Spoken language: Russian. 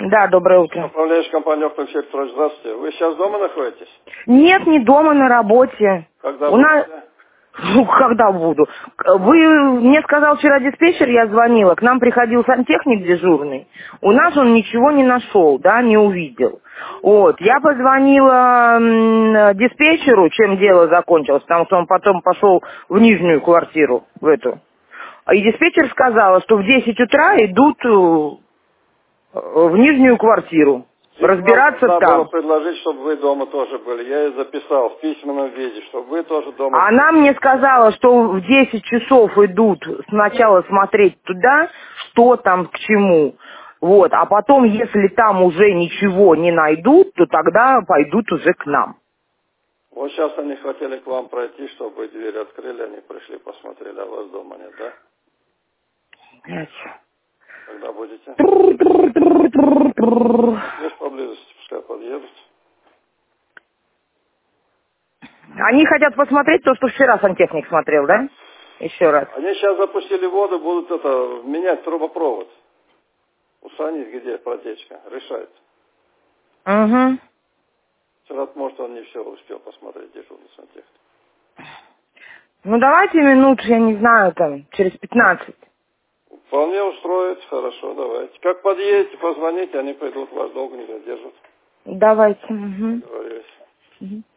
Да, доброе утро. Управляющий компанией Оптом Петрович, здравствуйте. Вы сейчас дома находитесь? Нет, не дома, на работе. Когда У нас... будете? Ну, когда буду? Вы мне сказал вчера диспетчер, я звонила, к нам приходил сантехник дежурный. У нас он ничего не нашел, да, не увидел. Вот, я позвонила диспетчеру, чем дело закончилось, потому что он потом пошел в нижнюю квартиру, в эту. И диспетчер сказала, что в 10 утра идут в нижнюю квартиру. И вам Разбираться нужно было там. предложить, чтобы вы дома тоже были. Я и записал в письменном виде, чтобы вы тоже дома были. Она мне сказала, что в 10 часов идут сначала смотреть туда, что там к чему. Вот, а потом, если там уже ничего не найдут, то тогда пойдут уже к нам. Вот сейчас они хотели к вам пройти, чтобы вы дверь открыли, они пришли, посмотрели, а вас дома нет, да? Когда будете? Здесь поблизости, пускай подъедут. Они хотят посмотреть то, что вчера сантехник смотрел, да? Еще раз. Они сейчас запустили воду, будут менять трубопровод. Устранить, где протечка, решает. Угу. Вчера, может, он не все успел посмотреть, дежурный сантехник. Ну давайте минут, я не знаю, там, через 15. Вполне устроит, хорошо, давайте. Как подъедете, позвоните, они пойдут, вас долго не задержат. Давайте. Угу. Договорились. Угу.